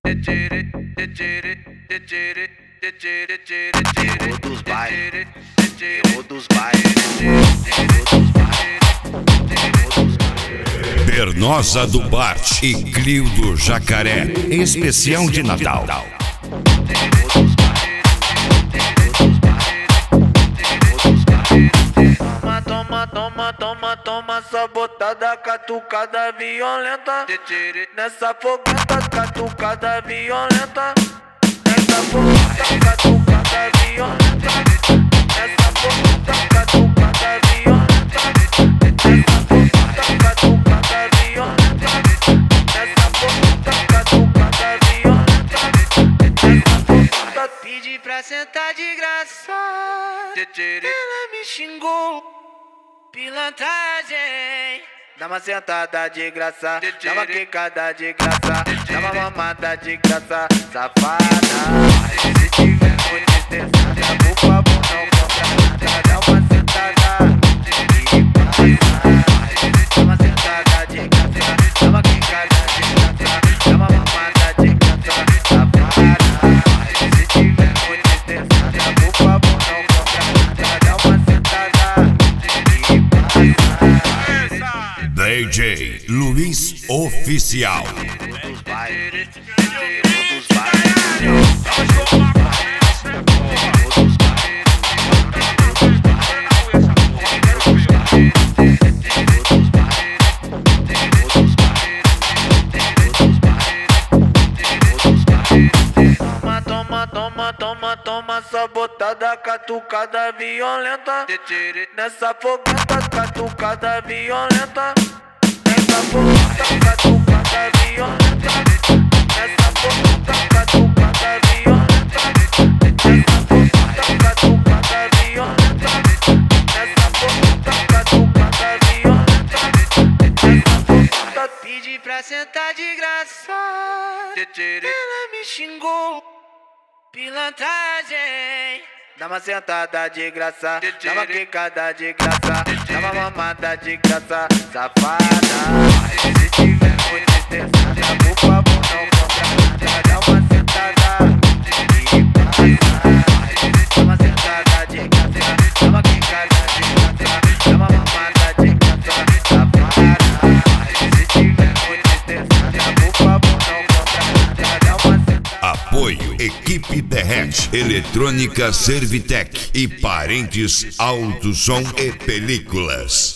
Terror dos bailes, terror dos bailes, terror dos bailes. Bernosa do Bart e Clio do Jacaré, especial de Natal. Toma sabotada, catucada violenta. Nessa fogueta, catucada violenta. Nessa fogueta, catucada violenta. Nessa fogueta, catucada violenta. Nessa fogueta, catucada violenta. Nessa fogueta, catucada violenta. Nessa fogueta, pedi pra sentar de graça. Ela me xingou. Pilantragem. Dá uma sentada de graça, dá uma quicada de graça, dá uma mamada de graça, safada. Se tiver muito estressada, por favor não compra nada. Dá uma sentada de graça, dá uma sentada de graça, dá uma quicada de graça, dá uma mamada de graça, safada. Se tiver muito estressada, por favor não compra nada. Dá uma sentada. DJ Luiz Oficial. Toma sabotada, catucada violenta. Nessa fogueta, catucada violenta. Nessa fogueta, catucada violenta. Nessa fogueta, catucada violenta. Nessa fogueta, catucada violenta. Nessa fogueta, catucada violenta. Nessa fogueta, pedi pra sentar de graça. Ela me xingou. Pilantragem. Dá uma sentada de graça, dá uma quicada de graça, dá uma mamada de graça, safada. Se tiver muito estressada, por favor não compra nada. Dá uma sentada de graça, dá uma sentada de graça, dá uma quicada de graça, dá uma mamada de graça, safada. Se tiver muito estressada, por favor não compra nada. Dá uma sentada. Apoio Equipe Derrete, Eletrônica Servitec e Parentes Auto Som e Películas.